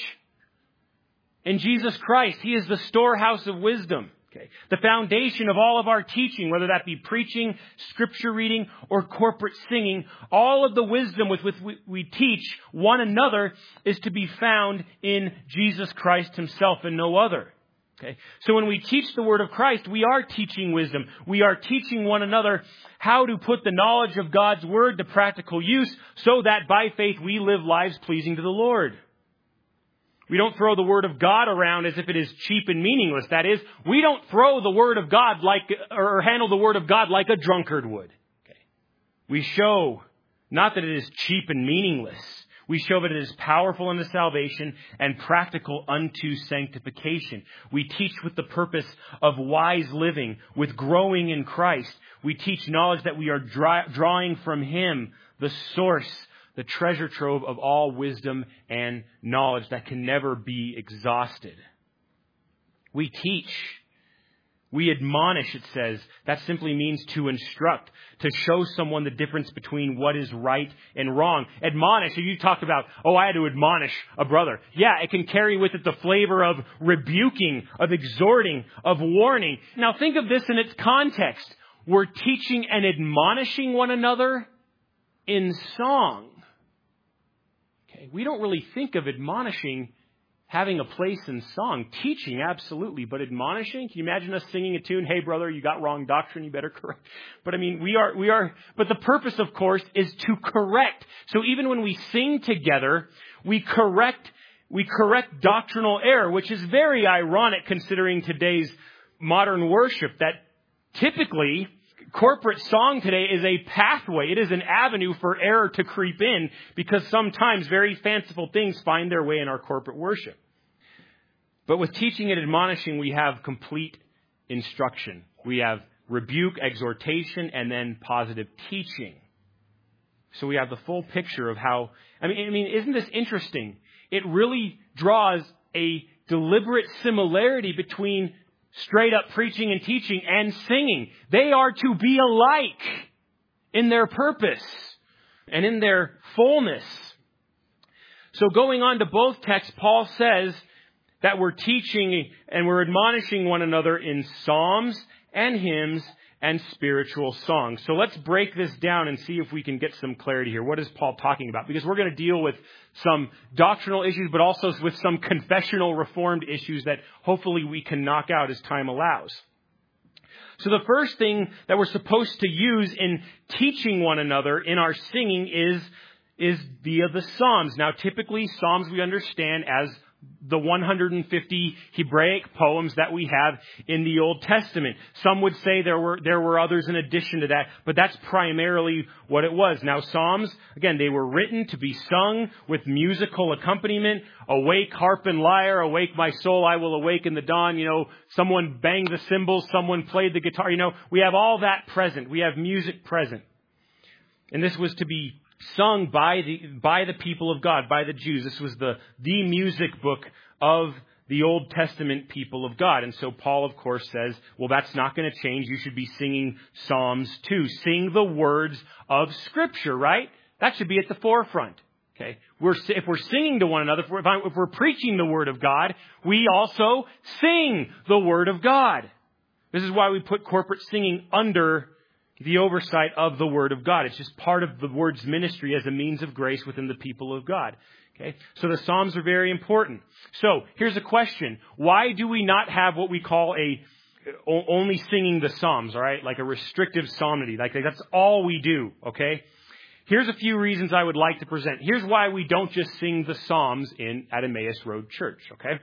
In Jesus Christ. He is the storehouse of wisdom. Okay. The foundation of all of our teaching, whether that be preaching, scripture reading, or corporate singing, all of the wisdom with which we teach one another is to be found in Jesus Christ himself and no other. Okay. So when we teach the word of Christ, we are teaching wisdom. We are teaching one another how to put the knowledge of God's word to practical use so that by faith we live lives pleasing to the Lord. We don't throw the word of God around as if it is cheap and meaningless. That is, we don't throw the word of God like, or handle the word of God like a drunkard would. Okay. We show not that it is cheap and meaningless. We show that it is powerful unto salvation and practical unto sanctification. We teach with the purpose of wise living, with growing in Christ. We teach knowledge that we are dry, drawing from him, the source, the treasure trove of all wisdom and knowledge that can never be exhausted. We teach. We admonish, it says. That simply means to instruct, to show someone the difference between what is right and wrong. Admonish, you talked about, oh, I had to admonish a brother. Yeah, it can carry with it the flavor of rebuking, of exhorting, of warning. Now think of this in its context. We're teaching and admonishing one another in song. Okay, we don't really think of admonishing having a place in song. Teaching, absolutely. But admonishing, can you imagine us singing a tune? Hey, brother, you got wrong doctrine. You better correct. But I mean, we are, we are, but the purpose, of course, is to correct. So even when we sing together, we correct, we correct doctrinal error, which is very ironic considering today's modern worship that typically corporate song today is a pathway. It is an avenue for error to creep in because sometimes very fanciful things find their way in our corporate worship. But with teaching and admonishing, we have complete instruction. We have rebuke, exhortation, and then positive teaching. So we have the full picture of how, I mean, I mean, isn't this interesting? It really draws a deliberate similarity between straight up preaching and teaching and singing. They are to be alike in their purpose and in their fullness. So going on to both texts, Paul says that we're teaching and we're admonishing one another in psalms and hymns and spiritual songs. So let's break this down and see if we can get some clarity here. What is Paul talking about? Because we're going to deal with some doctrinal issues, but also with some confessional reformed issues that hopefully we can knock out as time allows. So the first thing that we're supposed to use in teaching one another in our singing is, is via the Psalms. Now, typically, Psalms we understand as the one hundred fifty Hebraic poems that we have in the Old Testament. Some would say there were there were others in addition to that, but that's primarily what it was. Now, Psalms, again, they were written to be sung with musical accompaniment. Awake, harp and lyre, awake my soul, I will awake in the dawn. You know, someone banged the cymbals, someone played the guitar. You know, we have all that present. We have music present. And this was to be sung by the by the people of God, by the Jews. This was the the music book of the Old Testament people of God. And so Paul, of course, says, well, that's not going to change. You should be singing Psalms too. Sing the words of Scripture, right? That should be at the forefront. Okay, we're if we're singing to one another, if we're, if we're preaching the Word of God, we also sing the Word of God. This is why we put corporate singing under the oversight of the Word of God. It's just part of the Word's ministry as a means of grace within the people of God. Okay, so the Psalms are very important. So here's a question: why do we not have what we call a only singing the Psalms? All right, like a restrictive psalmody, like that's all we do. Okay, Here's a few reasons I would like to present. Here's why we don't just sing the Psalms in at Emmaus Road Church, okay?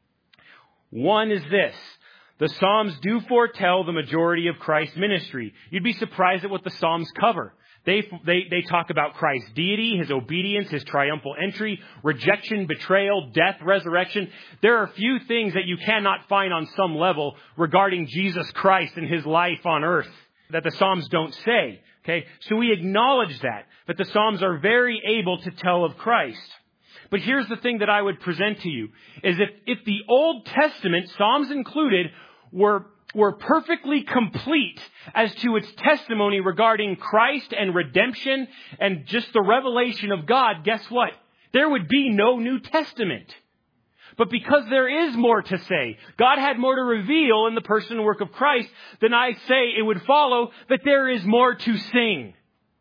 One is this. The Psalms do foretell the majority of Christ's ministry. You'd be surprised at what the Psalms cover. They, they, they talk about Christ's deity, His obedience, His triumphal entry, rejection, betrayal, death, resurrection. There are few things that you cannot find on some level regarding Jesus Christ and His life on earth that the Psalms don't say. Okay, so we acknowledge that, but the Psalms are very able to tell of Christ. But here's the thing that I would present to you, is if, if the Old Testament, Psalms included, were, were perfectly complete as to its testimony regarding Christ and redemption and just the revelation of God, guess what? There would be no New Testament. But because there is more to say, God had more to reveal in the person and work of Christ, then I say it would follow that there is more to sing.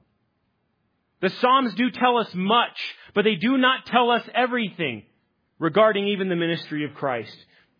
The Psalms do tell us much, but they do not tell us everything regarding even the ministry of Christ.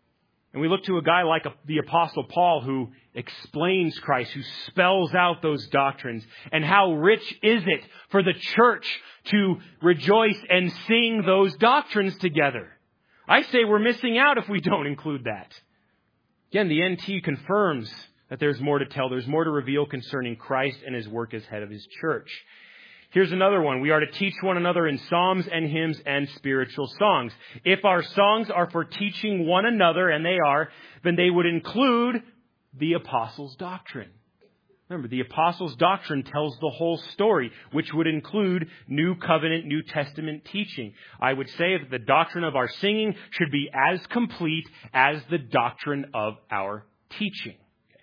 And we look to a guy like the Apostle Paul who explains Christ, who spells out those doctrines. And how rich is it for the church to rejoice and sing those doctrines together? I say we're missing out if we don't include that. Again, the N T confirms that there's more to tell. There's more to reveal concerning Christ and His work as head of His church. Here's another one. We are to teach one another in psalms and hymns and spiritual songs. If our songs are for teaching one another, and they are, then they would include the apostles' doctrine. Remember, the apostles' doctrine tells the whole story, which would include New Covenant, New Testament teaching. I would say that the doctrine of our singing should be as complete as the doctrine of our teaching. Okay.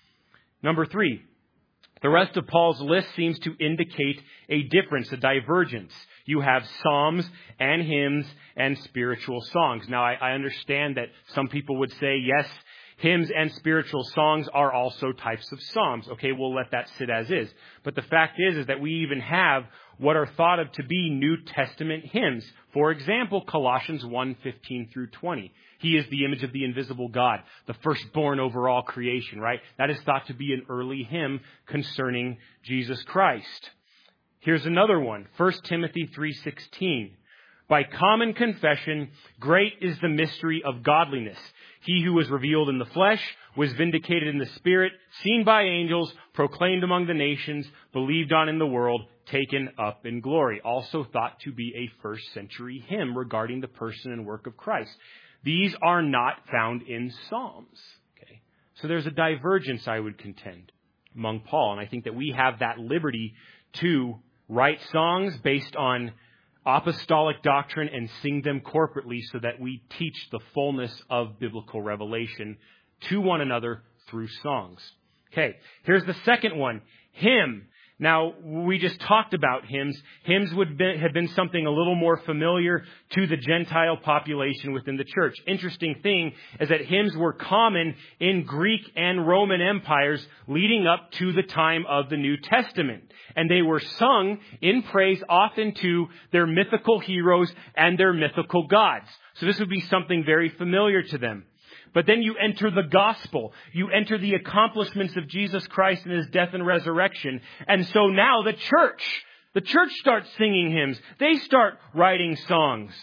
Number three, the rest of Paul's list seems to indicate a difference, a divergence. You have psalms and hymns and spiritual songs. Now, I, I understand that some people would say, yes, hymns and spiritual songs are also types of psalms. Okay, we'll let that sit as is. But the fact is, is that we even have what are thought of to be New Testament hymns. For example, Colossians one, fifteen through twenty. He is the image of the invisible God, the firstborn over all creation, right? That is thought to be an early hymn concerning Jesus Christ. Here's another one, First Timothy three sixteen. By common confession, great is the mystery of godliness. He who was revealed in the flesh was vindicated in the spirit, seen by angels, proclaimed among the nations, believed on in the world, taken up in glory. Also thought to be a first century hymn regarding the person and work of Christ. These are not found in Psalms. Okay, so there's a divergence, I would contend, among Paul. And I think that we have that liberty to write songs based on apostolic doctrine and sing them corporately so that we teach the fullness of biblical revelation to one another through songs. Okay, here's the second one, hymn. Now, we just talked about hymns. Hymns would be, have been something a little more familiar to the Gentile population within the church. Interesting thing is that hymns were common in Greek and Roman empires leading up to the time of the New Testament. And they were sung in praise often to their mythical heroes and their mythical gods. So this would be something very familiar to them. But then you enter the gospel. You enter the accomplishments of Jesus Christ and His death and resurrection. And so now the church, the church starts singing hymns. They start writing songs.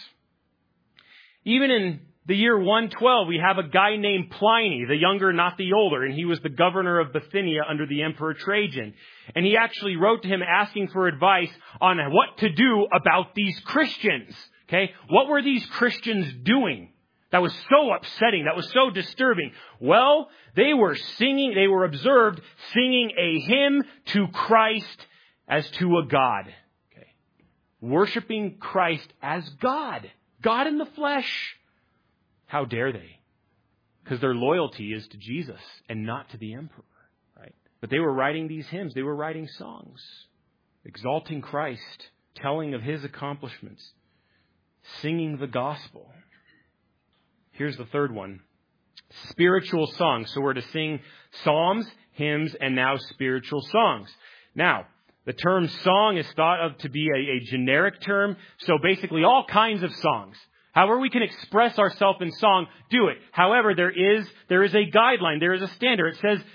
Even in the year one twelve, we have a guy named Pliny, the younger, not the older, and he was the governor of Bithynia under the Emperor Trajan. And he actually wrote to him asking for advice on what to do about these Christians. Okay? What were these Christians doing that was so upsetting, that was so disturbing? Well, they were singing, they were observed singing a hymn to Christ as to a God. Okay. Worshiping Christ as God. God in the flesh. How dare they? Because their loyalty is to Jesus and not to the emperor, right? But they were writing these hymns. They were writing songs, exalting Christ, telling of His accomplishments, singing the gospel. Here's the third one. Spiritual songs. So we're to sing psalms, hymns, and now spiritual songs. Now, the term song is thought of to be a, a generic term. So basically all kinds of songs. However we can express ourselves in song, do it. However, there is, there is a guideline. There is a standard. It says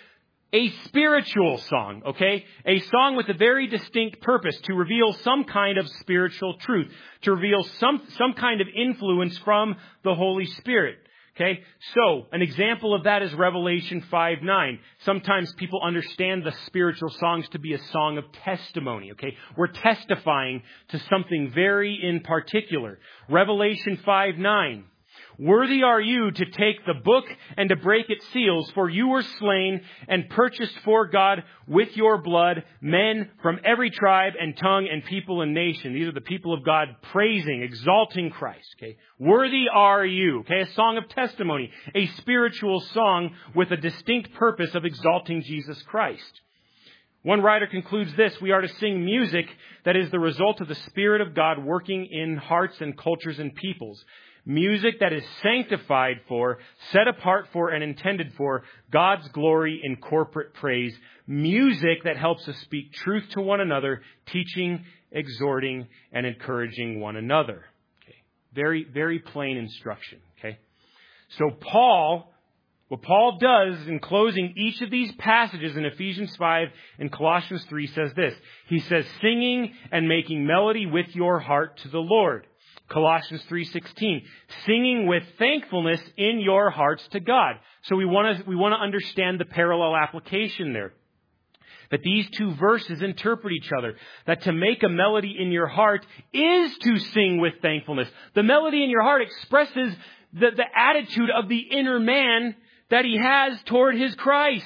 A spiritual song, okay? A song with a very distinct purpose to reveal some kind of spiritual truth, to reveal some, some kind of influence from the Holy Spirit. Okay, so an example of that is Revelation five nine. Sometimes people understand the spiritual songs to be a song of testimony. Okay, we're testifying to something very in particular. Revelation five nine. Worthy are you to take the book and to break its seals, for you were slain and purchased for God with your blood men from every tribe and tongue and people and nation. These are the people of God praising, exalting Christ. Okay, worthy are you. Okay, a song of testimony, a spiritual song with a distinct purpose of exalting Jesus Christ. One writer concludes this: we are to sing music that is the result of the Spirit of God working in hearts and cultures and peoples. Music that is sanctified for, set apart for, and intended for God's glory in corporate praise. Music that helps us speak truth to one another, teaching, exhorting, and encouraging one another. Okay. Very, very plain instruction. Okay. So Paul, what Paul does in closing each of these passages in Ephesians five and Colossians three says this. He says, singing and making melody with your heart to the Lord. Colossians three sixteen, singing with thankfulness in your hearts to God. So we want to we want to understand the parallel application there. That these two verses interpret each other. That to make a melody in your heart is to sing with thankfulness. The melody in your heart expresses the, the attitude of the inner man that he has toward his Christ.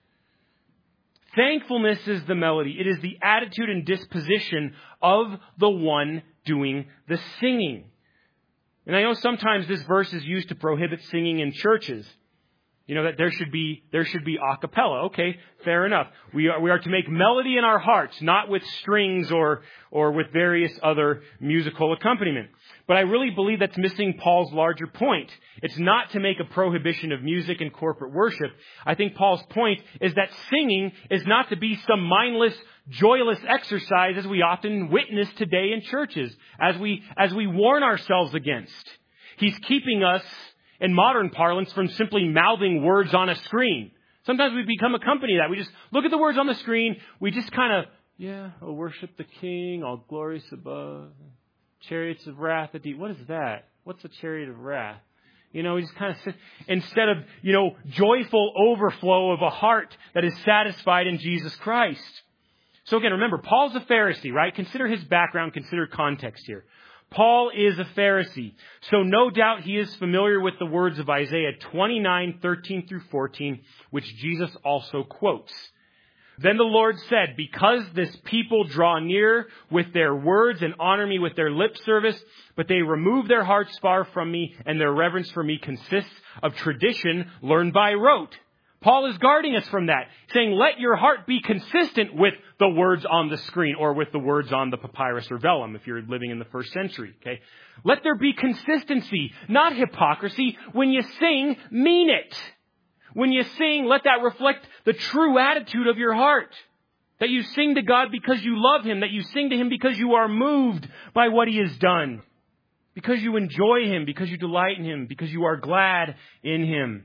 Thankfulness is the melody. It is the attitude and disposition of the one doing the singing. And I know sometimes this verse is used to prohibit singing in churches. You know, that there should be, there should be a cappella. Okay, fair enough. We are, we are to make melody in our hearts, not with strings or, or with various other musical accompaniment. But I really believe that's missing Paul's larger point. It's not to make a prohibition of music and corporate worship. I think Paul's point is that singing is not to be some mindless, joyless exercise as we often witness today in churches, as we, as we warn ourselves against. He's keeping us, in modern parlance, from simply mouthing words on a screen. Sometimes we become a company of that. We just look at the words on the screen. We just kind of, yeah, oh, worship the King, all glorious above, chariots of wrath at deep. What is that? What's a chariot of wrath? You know, we just kind of sit, instead of, you know, joyful overflow of a heart that is satisfied in Jesus Christ. So again, remember, Paul's a Pharisee, right? Consider his background, consider context here. Paul is a Pharisee, so no doubt he is familiar with the words of Isaiah twenty-nine, thirteen through fourteen, which Jesus also quotes. Then the Lord said, because this people draw near with their words and honor me with their lip service, but they remove their hearts far from me, and their reverence for me consists of tradition learned by rote. Paul is guarding us from that, saying, let your heart be consistent with the words on the screen or with the words on the papyrus or vellum if you're living in the first century. Okay, let there be consistency, not hypocrisy. When you sing, mean it. When you sing, let that reflect the true attitude of your heart. That you sing to God because you love Him. That you sing to Him because you are moved by what He has done. Because you enjoy Him. Because you delight in Him. Because you are glad in Him.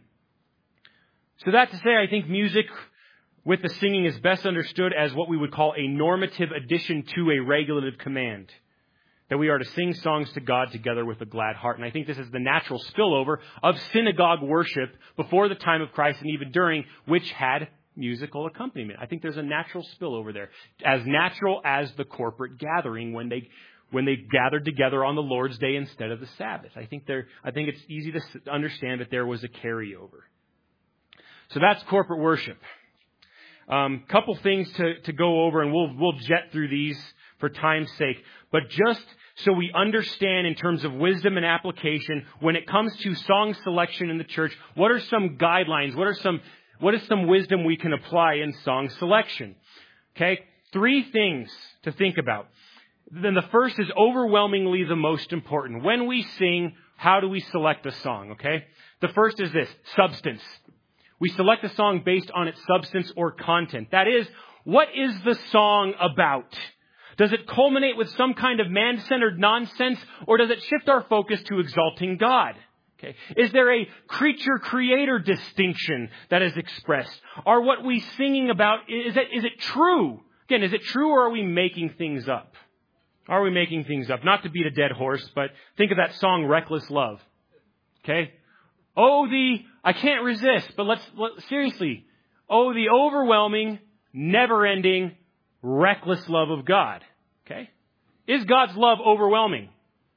So that to say, I think music with the singing is best understood as what we would call a normative addition to a regulative command. That we are to sing songs to God together with a glad heart. And I think this is the natural spillover of synagogue worship before the time of Christ and even during, which had musical accompaniment. I think there's a natural spillover there. As natural as the corporate gathering when they when they gathered together on the Lord's Day instead of the Sabbath. I think there I think it's easy to understand that there was a carryover. So that's corporate worship. Um, couple things to, to go over, and we'll we'll jet through these for time's sake. But just so we understand in terms of wisdom and application, when it comes to song selection in the church, what are some guidelines? What are some what is some wisdom we can apply in song selection? Okay, three things to think about. Then the first is overwhelmingly the most important. When we sing, how do we select a song? Okay, the first is this: substance. We select a song based on its substance or content. That is, what is the song about? Does it culminate with some kind of man-centered nonsense, or does it shift our focus to exalting God? Okay. Is there a creature-creator distinction that is expressed? Are what we singing about, is it, is it true? Again, is it true or are we making things up? Are we making things up? Not to beat a dead horse, but think of that song, Reckless Love. Okay. Oh, the, I can't resist, but let's, let, seriously. Oh, the overwhelming, never-ending, reckless love of God. Okay. Is God's love overwhelming?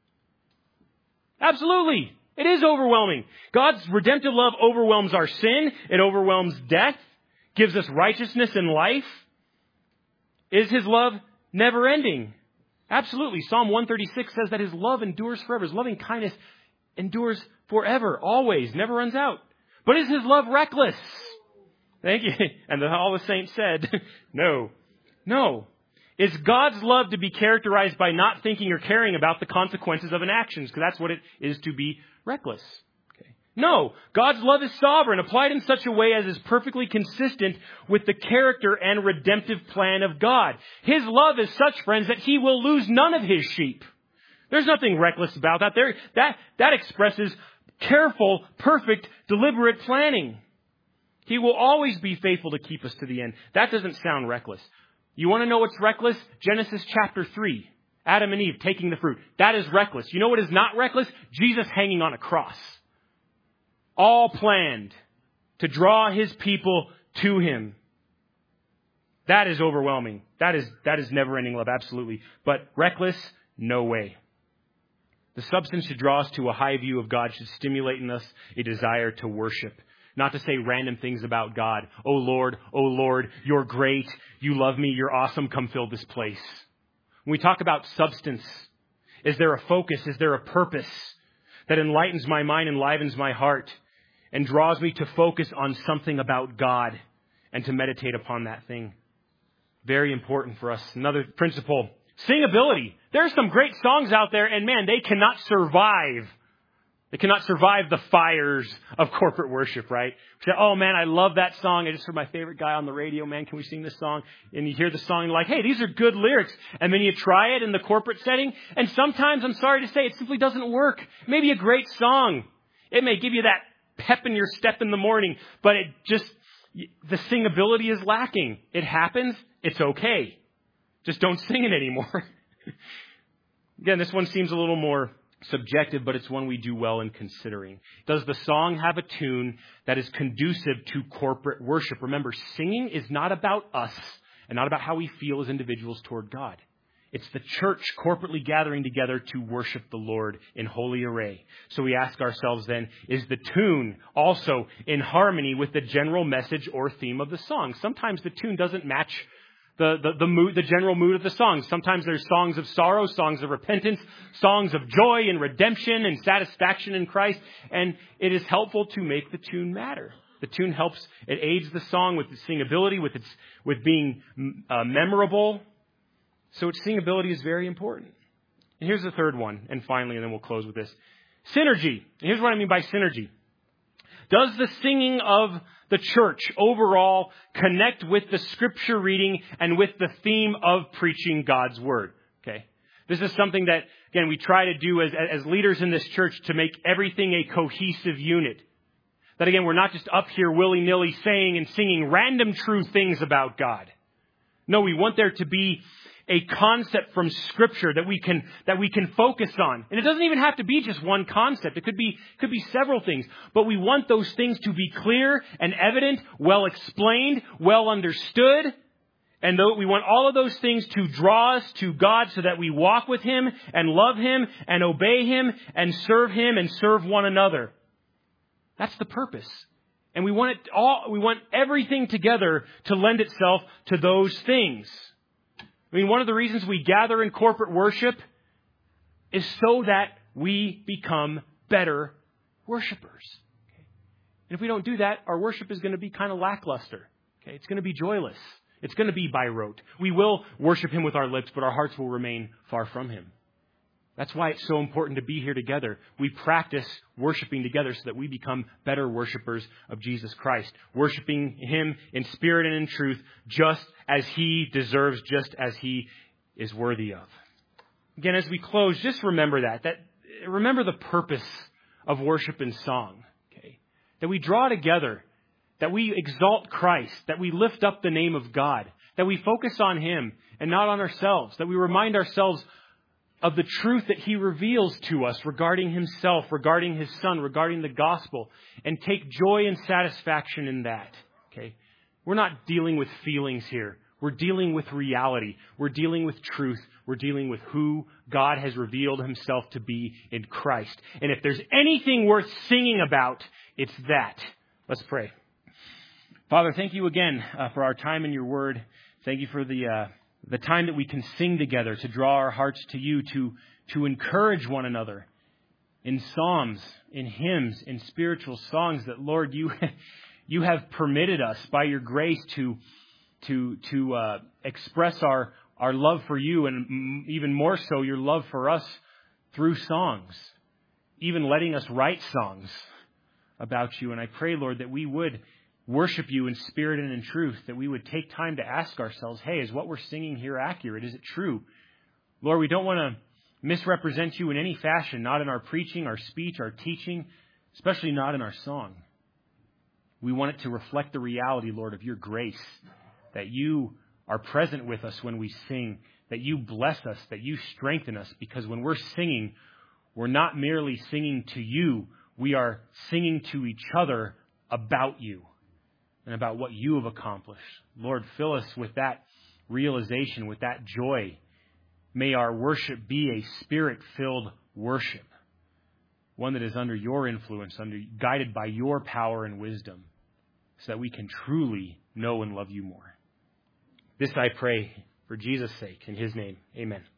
Absolutely. It is overwhelming. God's redemptive love overwhelms our sin. It overwhelms death, gives us righteousness and life. Is His love never ending? Absolutely. Psalm one thirty-six says that His love endures forever. His loving kindness endures forever, always, never runs out. But is His love reckless? Thank you. And the, all the saints said, no. No. Is God's love to be characterized by not thinking or caring about the consequences of an action? Because that's what it is to be reckless. Okay. No. God's love is sovereign, applied in such a way as is perfectly consistent with the character and redemptive plan of God. His love is such, friends, that He will lose none of His sheep. There's nothing reckless about that. There, that, that expresses careful, perfect, deliberate planning. He will always be faithful to keep us to the end. That doesn't sound reckless. You want to know what's reckless? Genesis chapter three. Adam and Eve taking the fruit. That is reckless. You know what is not reckless? Jesus hanging on a cross. All planned to draw His people to Him. That is overwhelming. That is, that is never-ending love, absolutely. But reckless, no way. The substance should draw us to a high view of God, should stimulate in us a desire to worship. Not to say random things about God. Oh Lord, oh Lord, You're great. You love me. You're awesome. Come fill this place. When we talk about substance, is there a focus? Is there a purpose that enlightens my mind, enlivens my heart, and draws me to focus on something about God and to meditate upon that thing? Very important for us. Another principle, singability. There are some great songs out there, and man, they cannot survive. They cannot survive the fires of corporate worship, right? We say, oh man, I love that song. I just heard my favorite guy on the radio. Man, can we sing this song? And you hear the song and you're like, hey, these are good lyrics. And then you try it in the corporate setting. And sometimes, I'm sorry to say, it simply doesn't work. It may be a great song. It may give you that pep in your step in the morning, but it just, the singability is lacking. It happens. It's okay. Just don't sing it anymore. Again, this one seems a little more subjective, but it's one we do well in considering. Does the song have a tune that is conducive to corporate worship? Remember, singing is not about us and not about how we feel as individuals toward God. It's the church corporately gathering together to worship the Lord in holy array. So we ask ourselves then, is the tune also in harmony with the general message or theme of the song? Sometimes the tune doesn't match The, the, the mood, the general mood of the song. Sometimes there's songs of sorrow, songs of repentance, songs of joy and redemption and satisfaction in Christ. And it is helpful to make the tune matter. The tune helps, it aids the song with its singability, with its, with being uh, memorable. So its singability is very important. And here's the third one. And finally, and then we'll close with this. Synergy. And here's what I mean by synergy. Does the singing of the church overall connect with the scripture reading and with the theme of preaching God's word? Okay. This is something that, again, we try to do as, as leaders in this church to make everything a cohesive unit. That, again, we're not just up here willy-nilly saying and singing random true things about God. No, we want there to be a concept from Scripture that we can that we can focus on. And it doesn't even have to be just one concept. It could be could be several things. But we want those things to be clear and evident, well explained, well understood. And we want all of those things to draw us to God so that we walk with Him and love Him and obey Him and serve Him and serve one another. That's the purpose. And we want it all, we want everything together to lend itself to those things. I mean, one of the reasons we gather in corporate worship is so that we become better worshipers. Okay? And if we don't do that, our worship is going to be kind of lackluster. Okay? It's going to be joyless. It's going to be by rote. We will worship Him with our lips, but our hearts will remain far from Him. That's why it's so important to be here together. We practice worshiping together so that we become better worshipers of Jesus Christ. Worshiping Him in spirit and in truth, just as He deserves, just as He is worthy of. Again, as we close, just remember that. that remember the purpose of worship and song. Okay? That we draw together, that we exalt Christ, that we lift up the name of God, that we focus on Him and not on ourselves, that we remind ourselves of the truth that He reveals to us regarding Himself, regarding His Son, regarding the gospel, and take joy and satisfaction in that. Okay? We're not dealing with feelings here. We're dealing with reality. We're dealing with truth. We're dealing with who God has revealed Himself to be in Christ. And if there's anything worth singing about, it's that. Let's pray. Father, thank you again uh, for our time in your word. Thank you for the uh, the time that we can sing together, to draw our hearts to you, to, to encourage one another in psalms, in hymns, in spiritual songs that, Lord, you you have permitted us by your grace to to to uh, express our, our love for you, and even more so your love for us through songs, even letting us write songs about you. And I pray, Lord, that we would worship you in spirit and in truth, that we would take time to ask ourselves, hey, is what we're singing here accurate? Is it true? Lord, we don't want to misrepresent you in any fashion, not in our preaching, our speech, our teaching, especially not in our song. We want it to reflect the reality, Lord, of your grace, that you are present with us when we sing, that you bless us, that you strengthen us, because when we're singing, we're not merely singing to you, we are singing to each other about you and about what you have accomplished. Lord, fill us with that realization, with that joy. May our worship be a spirit-filled worship, one that is under your influence, under guided by your power and wisdom, so that we can truly know and love you more. This I pray for Jesus' sake, in his name. Amen.